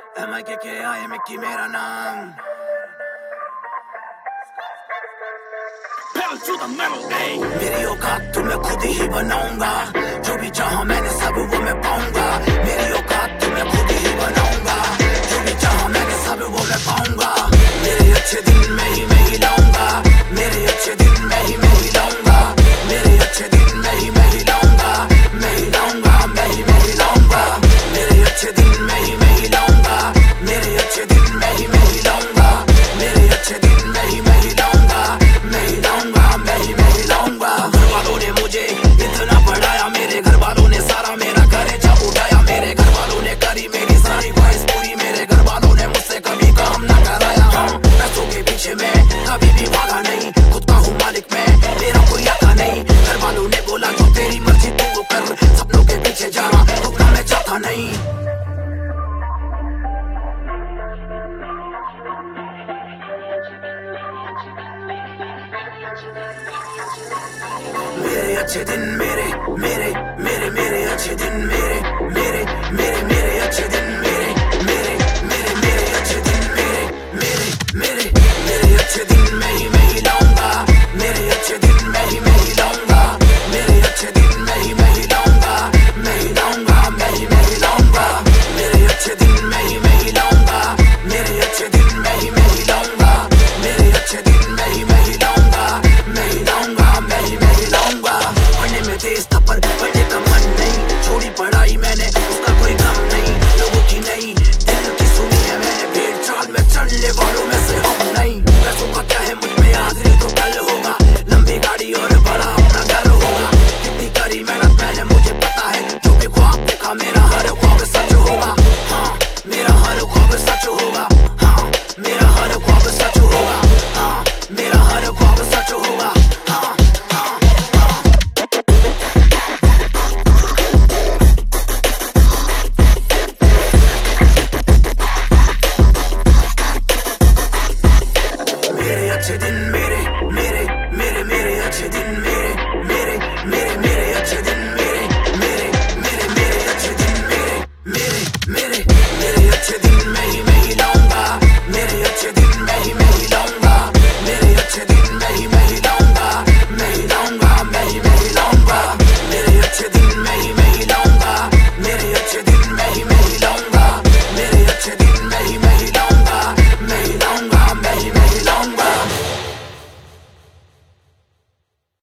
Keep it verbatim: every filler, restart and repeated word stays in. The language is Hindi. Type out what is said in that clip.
एम आई के के आई मिक्की मेरा नाम। मेरी औकात तो मैं खुद ही बनाऊंगा, जो भी चाहा मैंने सब वो मैं पाऊंगा। मेरी औकात तो मैं खुद ही बनाऊंगा, जो भी चाहा मैंने सब वो मैं पाऊंगा। मेरे अच्छे दिन मैं ही मैं ही लाऊंगा, मेरे अच्छे दिन मैं ही मैं ही लाऊंगा, मेरे अच्छे दिन मैं ही मैं ही लाऊंगा, मैं ही लाऊंगा, मैं ही मैं ही लाऊंगा। मेरे अच्छे दिन मैं ही मैं ही लाऊंगा, मेरे अच्छे दिन मैं ही मैं ही लाऊंगा, मेरे अच्छे दिन मैं ही मैं ही लाऊंगा, मैं ही लाऊंगा, मैं ही मैं ही लाऊंगा। घर वालों ने मुझे इतना पढ़ाया, मेरे घर वालों ने सारा मेरा खर्चा उठाया, मेरे घर वालों ने करी मेरी सारी ख्वाहिश पूरी, मेरे घर वालों ने मुझसे कभी काम ना कराया। हाँ, पैसों के पीछे मैं कभी भी भागा नहीं, खुद का हूँ मालिक मैं, मेरा कोई आता नहीं। घर वालों ने बोला जो तेरी मर्जी तू वो कर, सपनों के पीछे जाना रुकना मैं चाहता नहीं। मेरे अच्छे दिन मेरे मेरे